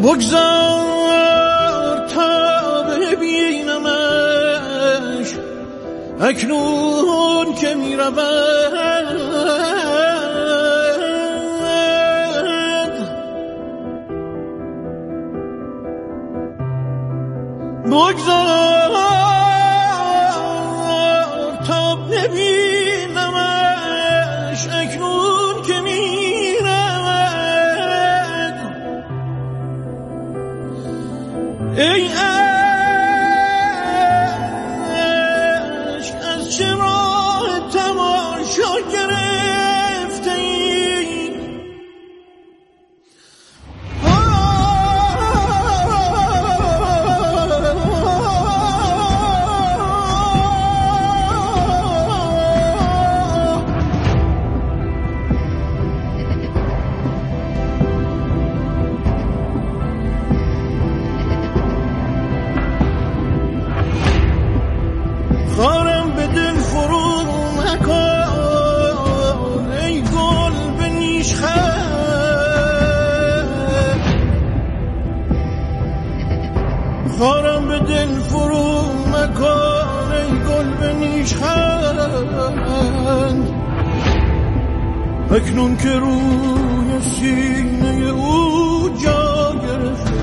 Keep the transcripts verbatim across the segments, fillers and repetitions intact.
بگذار تا ببینمش اکنون که می رود، بگذار تا ببینمش اکنون که می رود. ای عشق از چه راه تماشا گرفته ای؟ خارم به دل فرو مکن ای گل به نیشخند، خارم به دل فرو مکن ای گل به نیشخند، اکنون که روی سینه او جا گرفته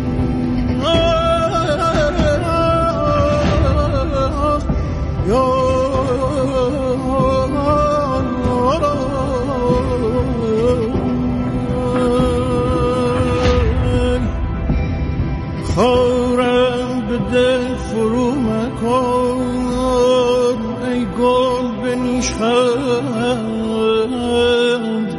خارم به دل فرو مکن ای گل به نیشخند،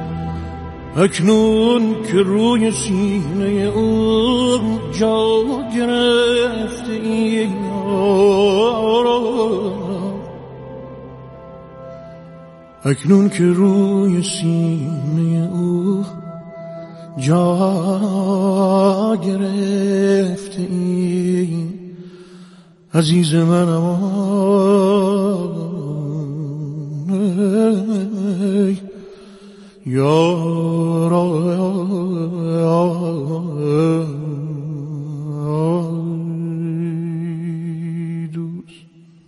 اکنون که روی سینه او جا گرفته ای، اکنون که روی سینه او جا گرفته ای، عزیز منم ای یارا دوست.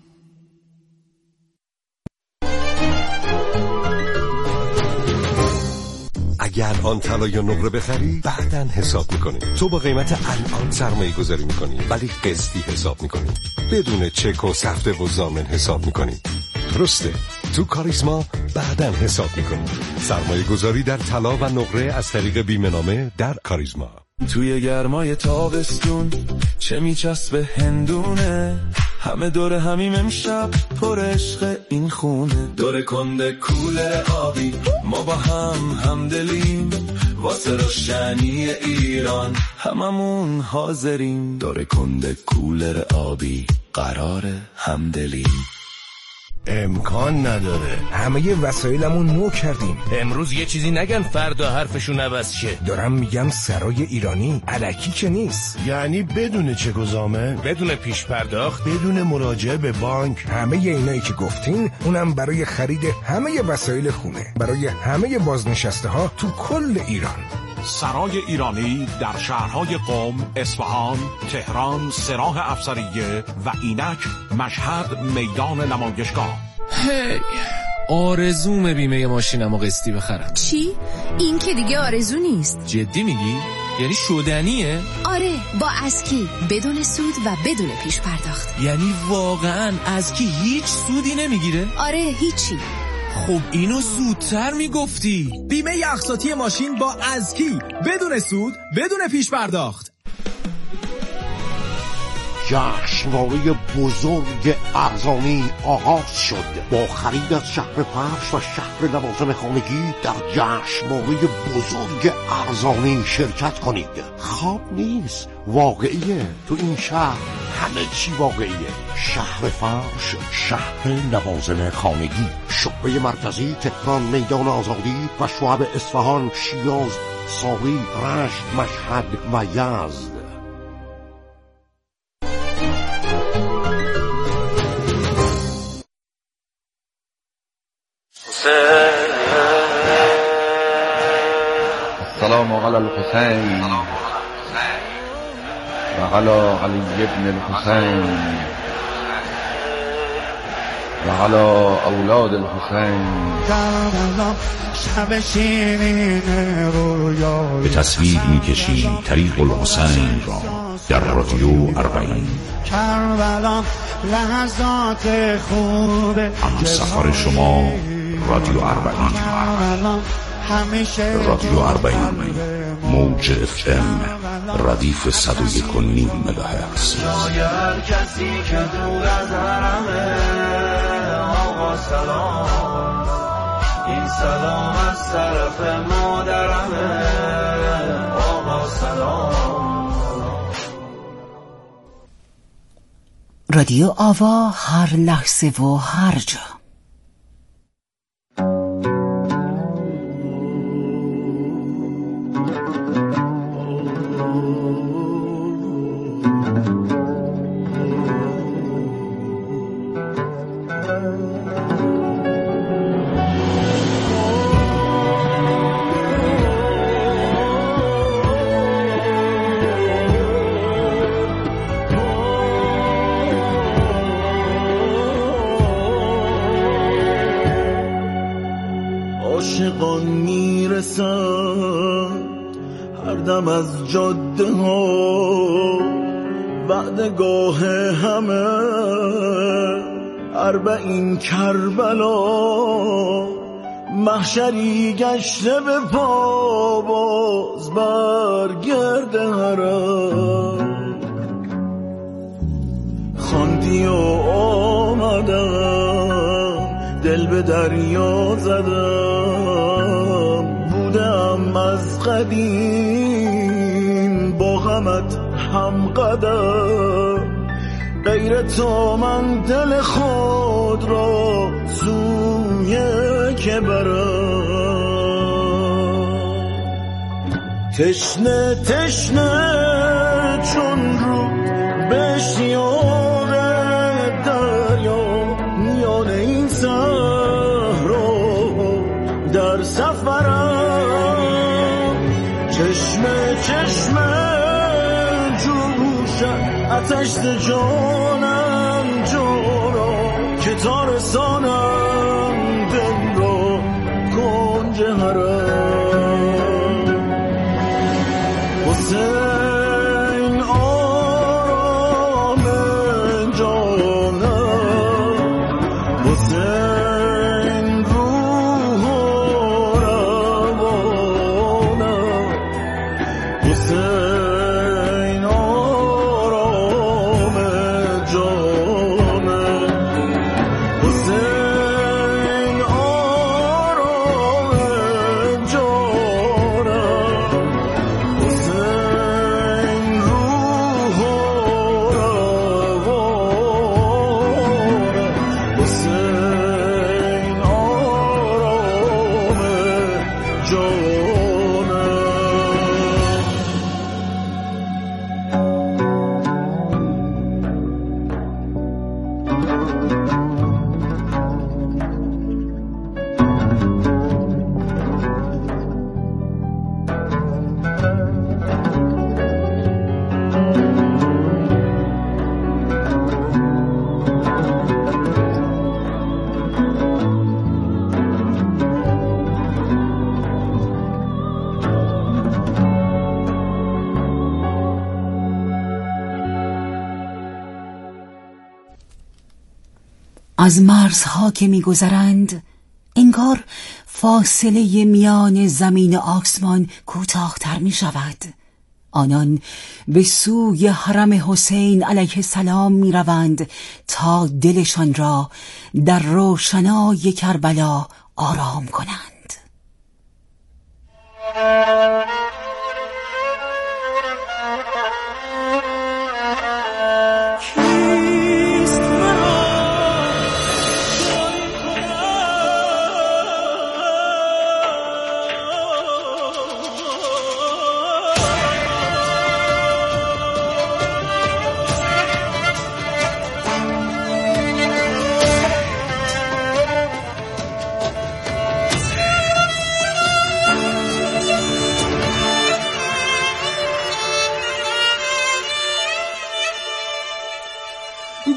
اگر آن طلا یا نقره بخری بعدن حساب میکنی. تو با قیمت الان سرمایه گذاری میکنی ولی قسطی حساب میکنی، بدون چک و سفته و ضامن حساب میکنی. درسته، تو کاریزما بعدن حساب میکنی. سرمایه گذاری در طلا و نقره از طریق بیمه نامه در کاریزما. توی گرمای تابستون چه میچسبه هندونه، همه دور همیم امشب پر عشق این خونه. دور کنده کولر آبی ما با هم همدلیم، واسه روشنی ایران هممون حاضریم. دور کنده کولر آبی قراره همدلیم. امکان نداره، همه وسایلمون نو کردیم. امروز یه چیزی نگن فردا حرفشون عوض شه. دارم میگم سرای ایرانی الکی که نیست، یعنی بدون چک و ضامن، بدون پیش پرداخت، بدون مراجعه به بانک. همه اینایی که گفتین اونم برای خرید همه وسایل خونه، برای همه بازنشسته ها تو کل ایران. سرای ایرانی در شهرهای قم، اصفهان، تهران، سراح افسریه و اینک مشهد میدان نمایشگاه. هی آرزوم بیمه ماشینمو قسطی بخرم. چی؟ این که دیگه آرزو نیست. جدی میگی؟ یعنی شدنیه؟ آره، با اسکی بدون سود و بدون پیش پرداخت. یعنی واقعا اسکی هیچ سودی نمیگیره؟ آره، هیچی. خب اینو زودتر میگفتی. بیمه اقساطی ماشین با ازکی بدون سود بدون پیش پرداخت. جشنواره بزرگ ارزانی آغاز شد. با خرید از شهر فرش و شهر لوازم خانگی در جشنواره بزرگ ارزانی شرکت کنید. خواب نیست، واقعیه. تو این شهر همه چی واقعیه. شهر فرش، شهر لوازم خانگی، شعبه مرکزی تهران، میدان آزادی و شعب اصفهان، شیراز، ساوی، رشت، مشهد و یزد. السلام علی الحسین وعلى علی ابن الحسین وعلى اولاد الحسین. به تصویر می‌کشیم طریق الحسین را در رادیو اربعین. هم سفر شما رادیو اربعین. رادیو اربعین موج اف ام ردیف صد و یک و نیم مگاهرتز. هر کسی که دور از حرمه آقا سلام، این سلام از طرف مادرمه آقا سلام. رادیو آوا، هر لحظه و هر جا. عاشقان میرسن هر دم از جاده ها، وعدگاه همه اربعین کربلا، محشری گشته به پا باز برگرد حرم. خواندی و آمدم دل به دریا زدم، بودم از قدیم با غمت هم قدم، غیر تو من دل خود را سوی که برم. تشنه تشنه چون رو به اشتیاق دریا، میان این صحرا در سفرم، چشمه چشمه جوشم آتش ز جانم جانا، که تا رسانم دل را کنج حرم. حسین آرام جانم، حسین روح و روانم، حسین آرام جانم، حسین آرام جانم، حسین روح و روانم، حسین آرام جانم. از مرزها که می‌گذرند انگار فاصله میان زمین و آسمان کوتاه‌تر می‌شود. آنان به سوی حرم حسین علیه السلام می‌روند تا دلشان را در روشنای کربلا آرام کنند.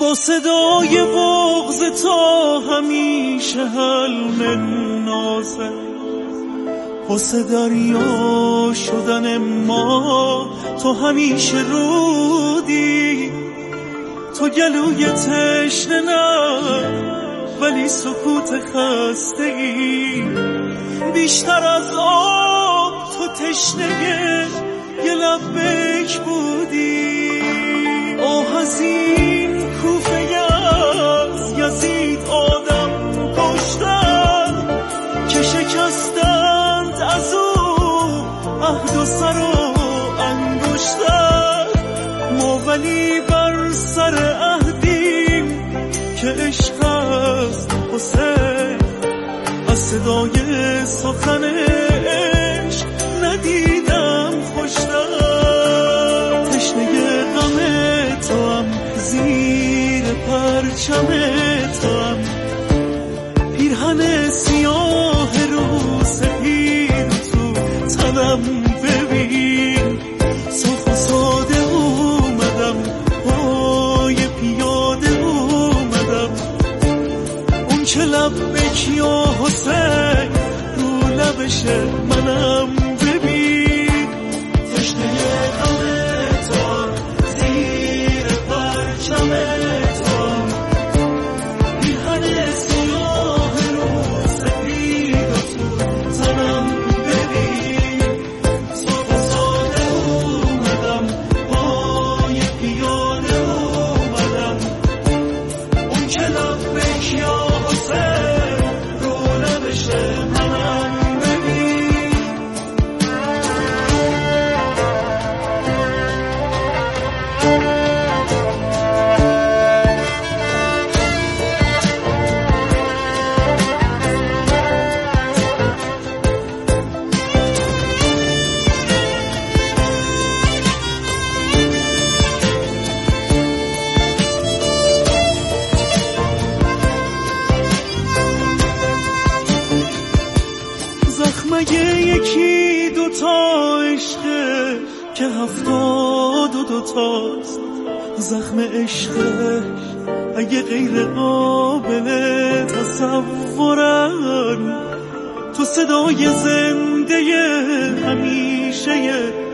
با صدای بغض تا همیشه حلم نازه، قصه دریا شدن ما تو همیشه رودی، تو گلوی تشنه نه ولی سکوت خسته ای، بیشتر از آب تو تشنه یه لبک بودی. آه از این کوفه از یزید آدم کشتن که شکستند از او عهد و سر و انگشتن، ما ولی بر سر عهدیم که عشق است حسین، از صدای سخن عشق ندیدم خوشتر. تشنه غم تو هم زیر پرچم تو هم، پیرهن سیاه رو سپید تو تنم ببین، صاف و ساده اومدم پای پیاده اومدم، اون که لبک یا حسین رو لبشه منم ببین. تشنه غم تو زیر پرچم تو، پیرهن سیاه رو سپید تو تنم ببین، صاف و ساده اومدم پای پیاده اومدم، اون که لبک یا حسین رو لبشه منم ببین. زخمه یکی دوتا عشقه که هفتاد و دوتاست، زخم عشقه اگه غیر قابل تصورن، تو صدای زنده همیشه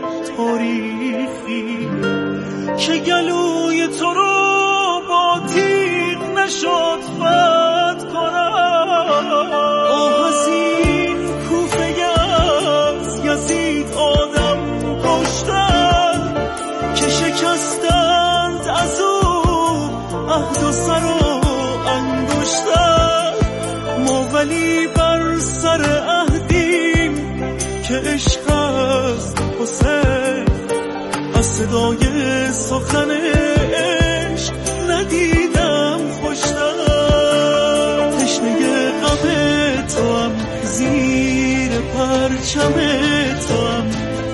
تاریخی که گلوی تو رو با تیغ نشد بد کنن. آه از این کوفه از یزید آدم کشتن که شکستند از او عهد و سر و انگشتن، ما ولی بر سر عهدیم که عشق است حسین، از صدای سخن عشق ندیدم خوشتر. تشنه غم تو هم زیر پرچم تو هم،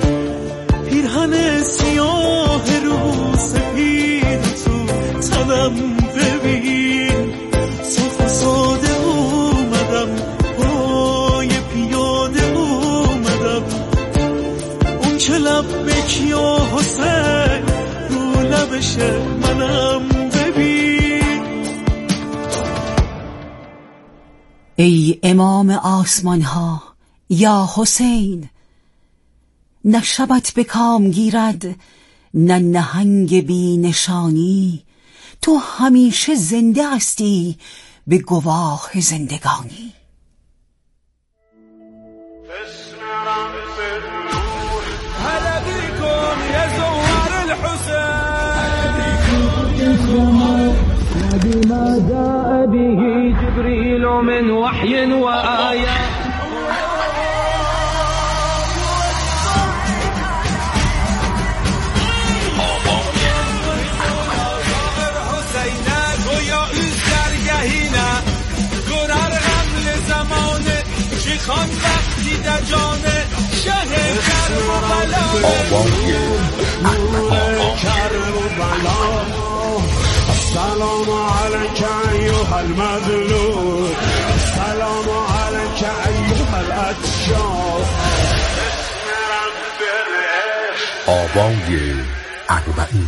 پیرهن سیاه رو سپید تو تنم ببین، صاف و ساده اومدم پای پیاده اومدم، اون که لبک یا حسین رو لبشه منم ببین. ای امام آسمان ها یا حسین، نه شبت به کام گیرد نه نهنگ بی نشانی، تو همیشه زنده هستی به گواه زندگانی. هلا بكم يا زوار الحسين، بما جاء به جبريل من وحي وآيات. خان وقتی در جانه شه کرم و بلا، کرم و بلا. السلام علیک ایها المظلوم، السلام علیک ایها الاتشاف. آوای اربعین.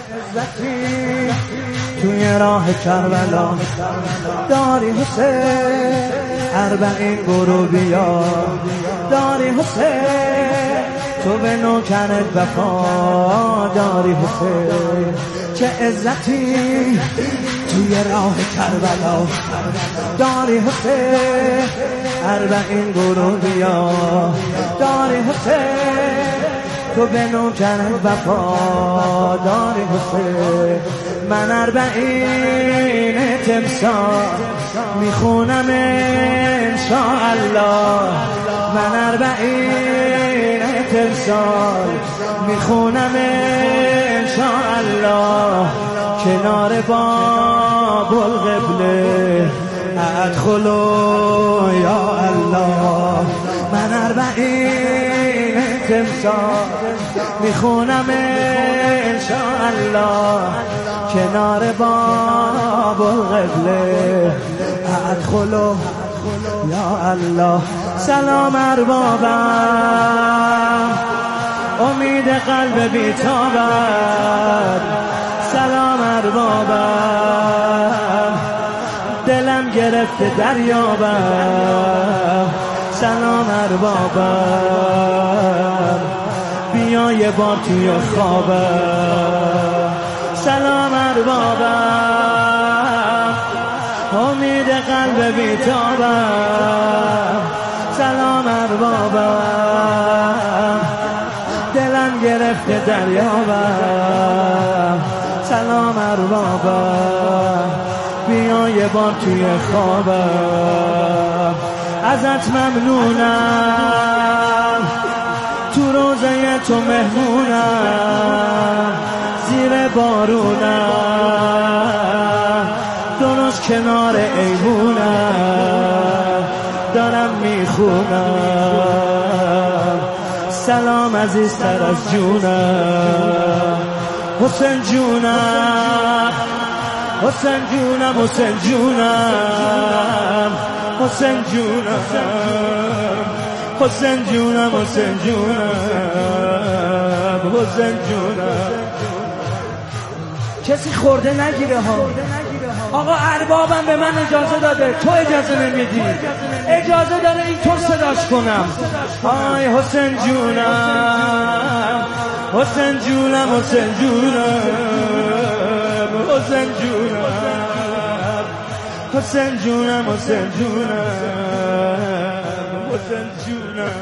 توی راه کربلا داری حسین، اربعین برو بیا داری حسین، تو به نوکرت وفا داری حسین. چه عزتی توی راه کربلا داری حسین، اربعین برو بیا داری حسین، تو به نوکرت وفا داری حسین. من اربعین تمسال میخونم انشاءالله، من اربعین تمسال میخونم انشاءالله، کنار باب القبله ادخلوا یا الله. من اربعین تمسال میخونم انشاءالله، کنار باب القبله ادخلوا یا الله. سلام اربابم امید قلب بیتابم، سلام اربابم دلم گرفته دریابم، سلام اربابم بیا یه بار توی خوابم، سلام اربابم امید قلب بیتابم، سلام اربابم دلم گرفته دریابم، سلام اربابم بیا یه بار توی خوابم. ازت ممنونم تو روزه تو مهمونم، زیر بارونم درست کنار ایوونم دارم میخونم، سلام عزیزتر از جونم حسین جونم، حسین جونم، حسین جونم، حسین جونم، حسین جونم، حسین جونم، حسین جونم. کسی خورده نگیره ها. آقا اربابم به من اجازه داده، تو اجازه نمیدی. اجازه داره این طور صداش کنم. آی حسین جونم، حسین جونم، حسین جونم، حسین جونم، حسین جونم، حسین جونم، حسین جونم.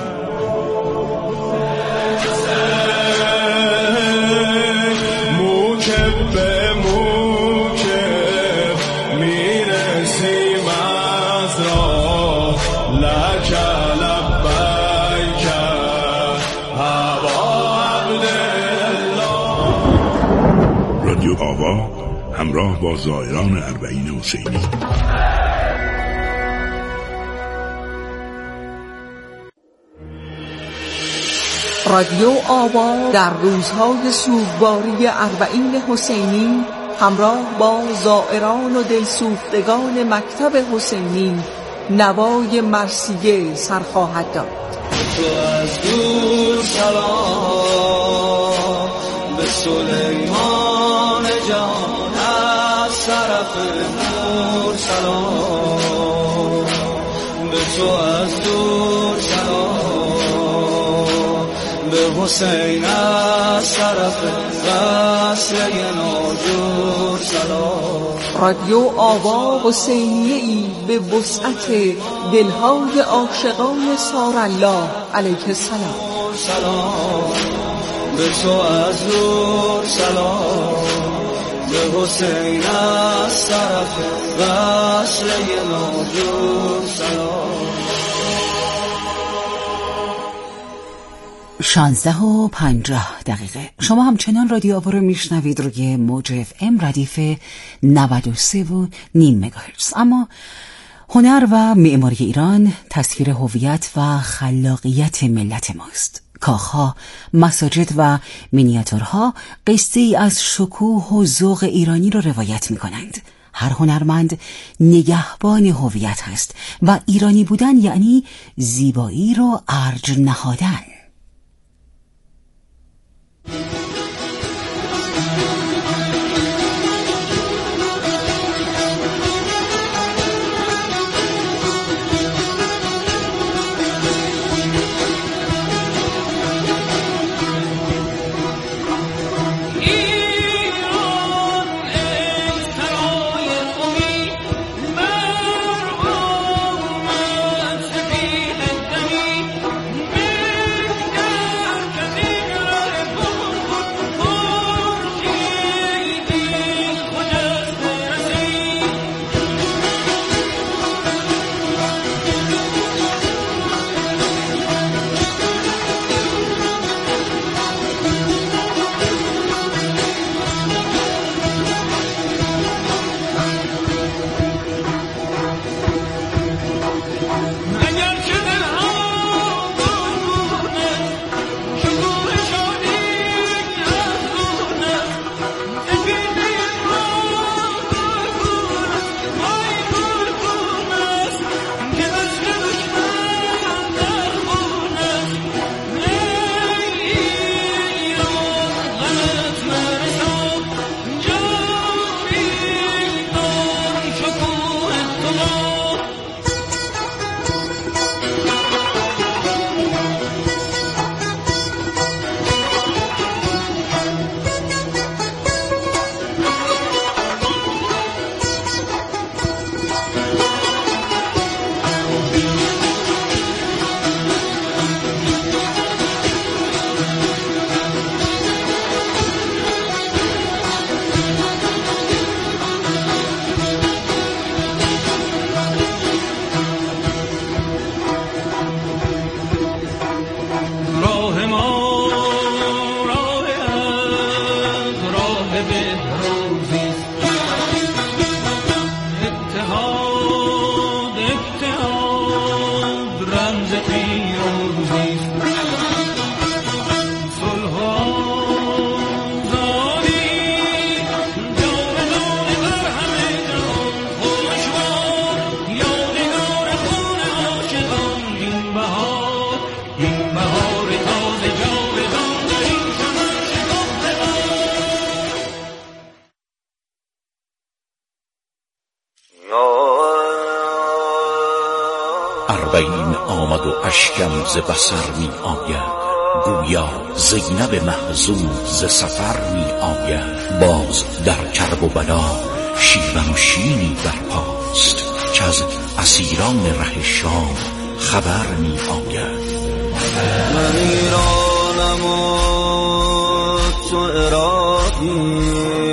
موکب به موکب میرسیم از راه، لک لبیک ابا عبدالله. رادیو آوا همراه با زائران اربعین حسینی. رادیو آوا در روزهای سوگواری اربعین حسینی همراه با زائران و دلسوختگان مکتب حسینی نوای مرثیه سر خواهد داد. تو از دور سلام به سلیمان جان، از طرف نور سلام به تو، از دور سلام به حسین، از طرف قصر ناجور سلام. رادیو آوا حسینیه‌ای به وسعت دلهای عاشقان سارالله علیه السلام. سلام به تو، از دور سلام به حسین، از طرف قصر ناجور سلام. شانزده و پنجاه دقیقه. شما همچنان رادیو آوا رو میشنوید روی موج اف ام ردیف نود و سه و نیم مگاهرتز. اما هنر و معماری ایران تصویر هویت و خلاقیت ملت ماست. کاخها، مساجد و مینیاتورها قصه ای از شکوه و ذوق ایرانی رو روایت می کنند. هر هنرمند نگهبان هویت هست و ایرانی بودن یعنی زیبایی رو ارج نهادن. پیروزی اربعین آمد و اشکم ز بصر می آید، گویا زینب محزون ز سفر می آید. باز در کرب و بلا شیون و شینی برپاست، که از اسیران ره شام خبر می آید. من ایرانم و تو عراقی،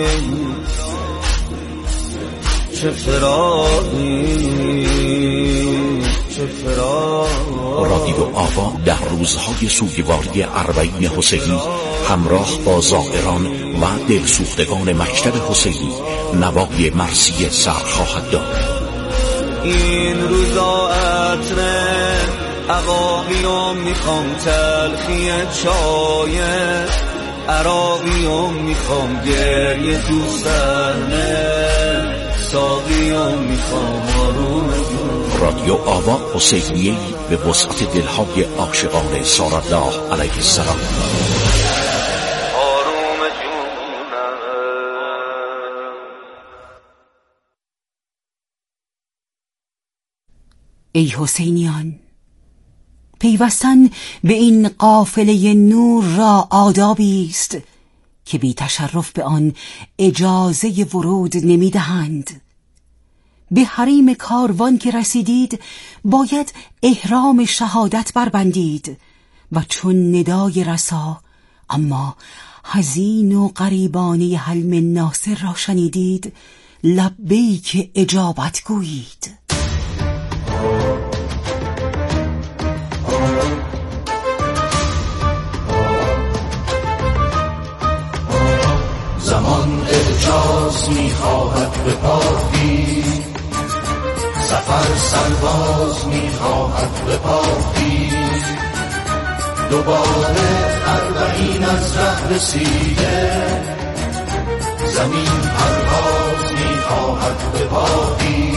چه فراقی چه فراقی. رادیو آوا در روزهای سوگواری اربعین حسینی همراه با زائران و دلسوختگان مکتب حسینی نوای مرثیه سر خواهد داد. این روزا عطره عقاقیام میخوام، تلخی چای عراقیام میخوام، گریه تو سرنه ساقیام میخوام، آروم جون. رادیو آوا حسینیه‌ای به وسعت دلهای عاشقان سارالله علیه السلام. آروم جونم. ای حسینیان، پیوستن به این قافله نور را آدابی است که بی تشرف به آن اجازه ورود نمی دهند. به حریم کاروان که رسیدید باید احرام شهادت بربندید و چون ندای رسا اما حزین و غریبانه حلم ناصر را شنیدید لبیک اجابت گویید. زمان اعجاز میخواهد به پاکی، سفر سرباز میخواهد به پاکی، دوباره اربعین از ره رسیده، زمین پرواز میخواهد به پاکی.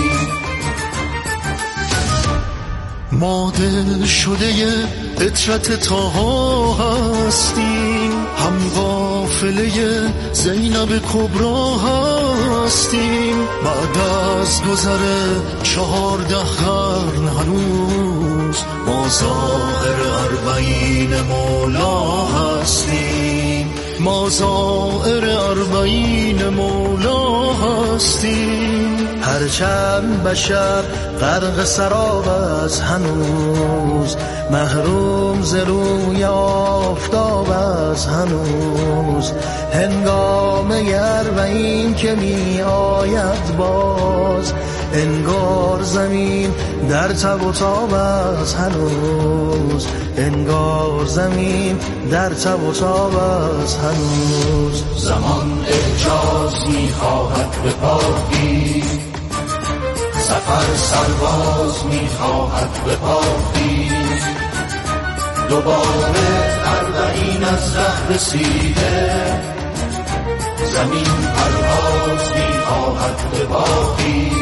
ما دل شده عطرت طاها هستیم، هم قافله زینب کبرا هستیم، بعد از گذر چهارده قرن هنوز ما ظاهر اربعین مولا هستیم، ما ظاهر اربعین مولا هستیم. هرچند بشر غرق سراب از هنوز، محروم ز روی آفتاب از هنوز، هنگام اربعین که می آید باز، انگار زمین در تب و تاب از هنوز، انگار زمین در تب و تاب از هنوز. زمان اعجاز می خواهد به پاکی، سفر سرباز می خواهد به پاکی، دوباره اربعین از ره رسیده، زمین پرواز می خواهد به پاکی.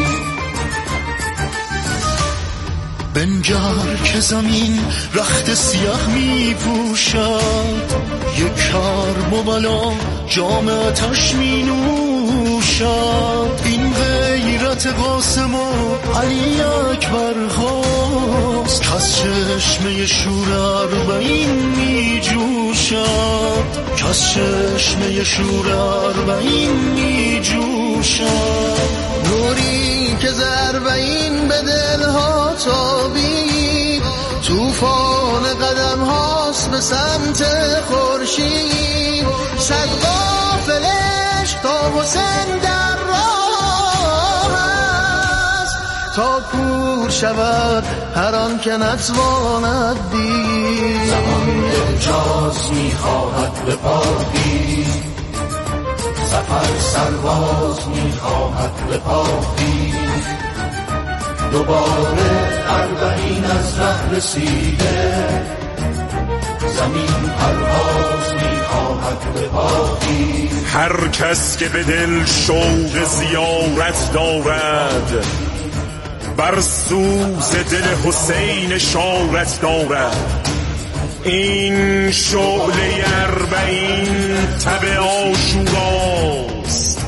بنگر که زمین رخت سیاه می پوشد، یک کرب و بلا جام آتش می نوشد، این غیرت قاسم و علی اکبر خواست، کس چشمه شور اربعین می جوشد، کس چشمه شور اربعین می جوشد. نوری که ز اربعین به دلها تابید، طوفان قدم هاست به سمت خورشید، صد قافلش تا حسین در راه است، تا کور شود هر آن که نتواند دید. زمان اعجاز می خواهد به پاکی، سفر سرباز می خواهد به پاکی، دوباره اربعین از ره رسیده، زمین پرواز میخواهد به بادی. هر کس که به دل شوق زیارت دارد، بر سوز دل حسین اشارت دارد. این شعله اربعین تب آشوراست،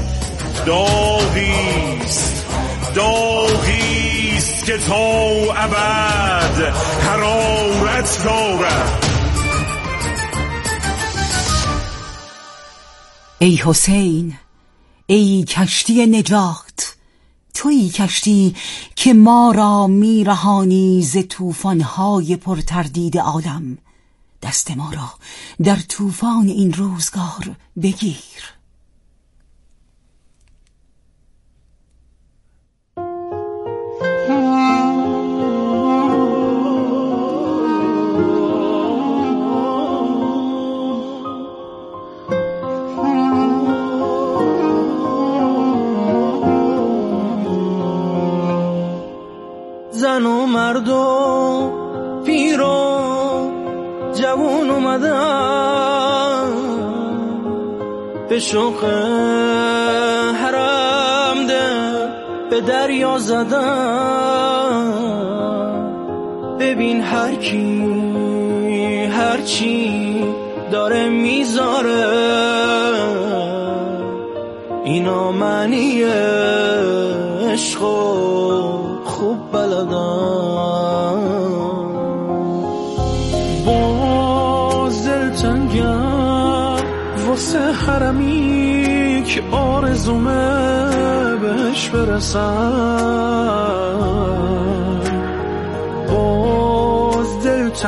داغیست داغیست که تا ابد حرارت دارد. ای حسین، ای کشتی نجات، تویی کشتی که ما را میرهانی ز طوفان‌های پرتردید عالم. دست ما را در طوفان این روزگار بگیر. زن و مرد و پیر و جوون اومدن به شوق حرم ده به دریا زدن. ببین هر کی هر چی داره میذاره، اینا معنی عشق خوب بلدن. باز دلتنگم واسه حرمی که آرزومه بهش برسم.